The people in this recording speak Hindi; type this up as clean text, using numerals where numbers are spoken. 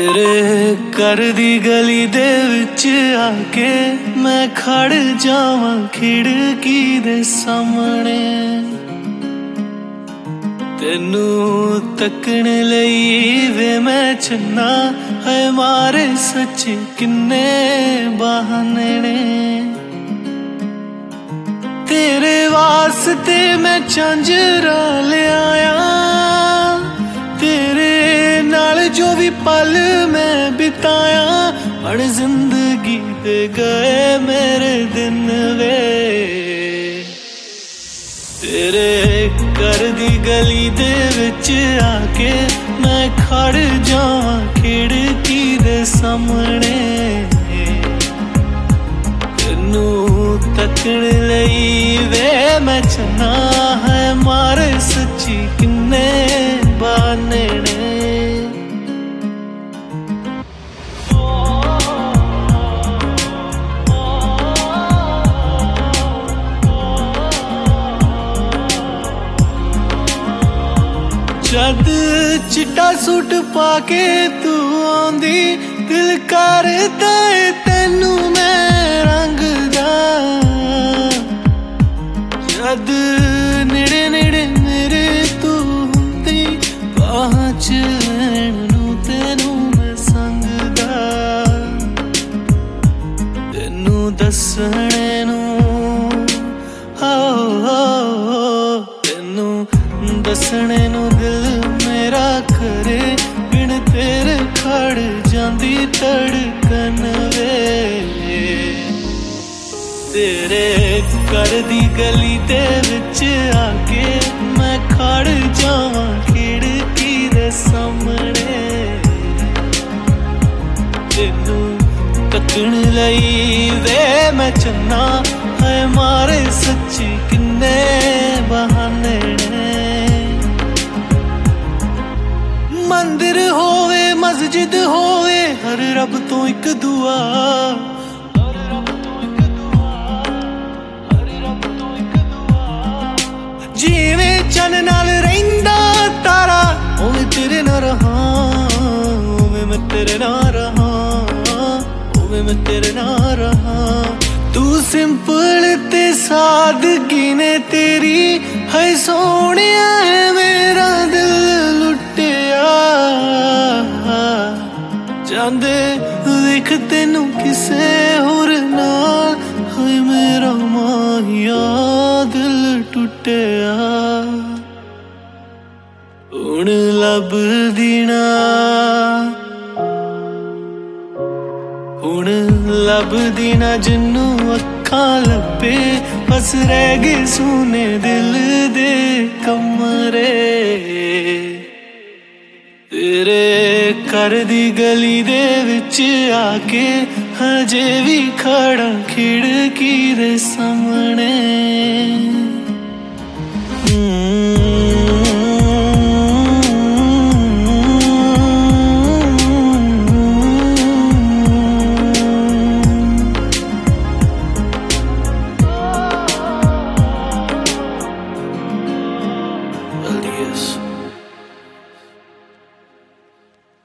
तेरे घर दी गली दे विच आके मैं खड़ जावां खिड़की दे सामने। तेनू तकने लई वे मैं चन्ना है मारे सच किन्ने बहाने ने। तेरे वास्ते मैं झांजरा ले आया, तेरे नाल जो भी पल मैं बिताया, हर जिंदगी दे गए मेरे दिन वे। तेरे घर दी गली दे विच आके मैं खड़ जावां खिड़की दे सामने। तेनू तकण लई वे मैं चन्ना है मारे सच्ची किन्ने बहाने ने। जद चिट्टा सूट पाके तू आंदी दिल करदा है तेनू मैं रंग दा। जद नेड़े नेड़े मेरे तू हुंदी बाहां च लैण नू तेनू मैं संगदा। तेनू दसणे नू तेनू दसणे नू दिल मेरा करे, बिन तेरे खड़ जांदी धड़कन वे। तेरे घर दी गली दे विच आके मैं खड़ जावां खिड़की दे सामने। तेनू तकण लई वे मैं चन्ना है मारे सच्ची किन्ने बहाने ने। मंदिर होवे मस्जिद होवे हर रब तो एक दुआ, जिवें चन नाल रहिंदा तारा उवें तेरे नाल रहां, उवें मैं तेरे नाल रहां, उवें मैं तेरे नाल रहां। तू सिंपल ते सादगी ने तेरी है सोहणिया है मेरा दिल लुटिया। जांदे देख तेनू किसे होर नाल है मेरा माहिया दिल टुटिया। हुण लभदी ना, हुण लभदी ना जिन्नू अक्खां लभे, बस रह गए सुने दिल दे कमरे। तेरे घर दी गली दे विच आके हजे भी खड़ा खिड़की दे सामने।